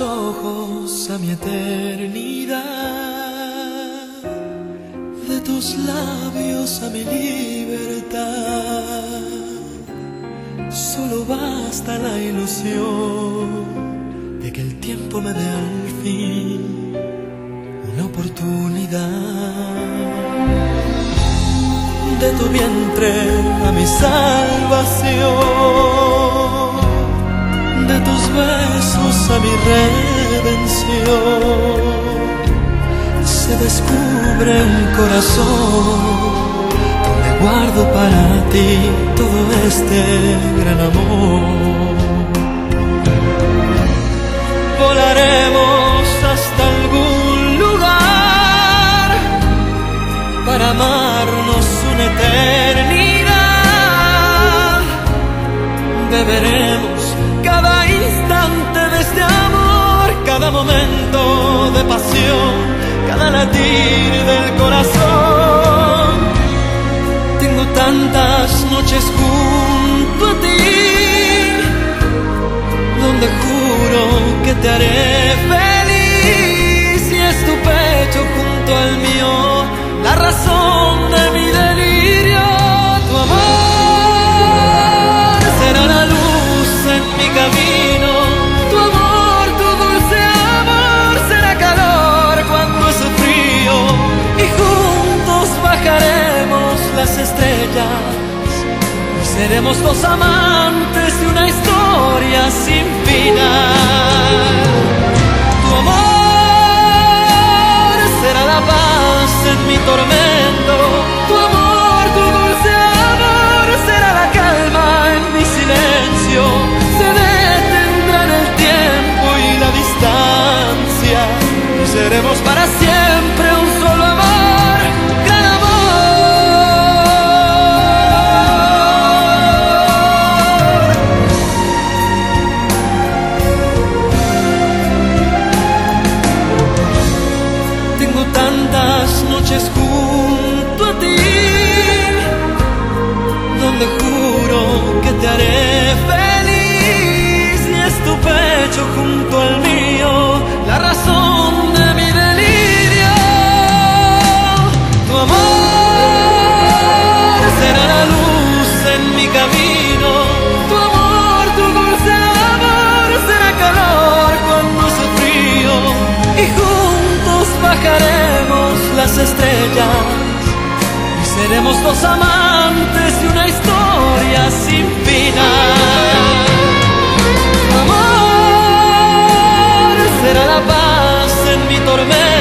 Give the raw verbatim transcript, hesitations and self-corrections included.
ojos a mi eternidad, de tus labios a mi libertad. Solo basta la ilusión de que el tiempo me dé al fin una oportunidad. De tu vientre a mi salvación, de tus besos a mi redención, se descubre un corazón donde guardo para ti todo este gran amor. Volaremos hasta algún lugar para amarnos una eternidad. Beberemos cada instante de este amor, cada momento de pasión, cada latir del corazón. Tengo tantas noches junto a ti, donde juro que te haré feliz, y es tu pecho junto al mío la razón de mi delirio. Tu amor será la luz en mi camino, tu amor, tu dulce amor será calor cuando hace frío, y juntos bajaremos las estrellas y seremos dos amantes de una historia sin final. Tu amor será la paz en mi tormento, tu amor, tu dulce amor será la calma en mi silencio. Se detendrán el tiempo y la distancia, y seremos para siempre un solo amor, gran amor. Tengo tantas noches junto a ti, donde juro que te haré feliz, y es tu pecho junto al mío la razón de mi delirio. Tu amor será la luz en mi camino, tu amor, tu dulce amor será calor cuando hace frío, y juntos bajaremos las estrellas y seremos dos amantes de una historia sin final. Tu amor será la paz en mi tormenta,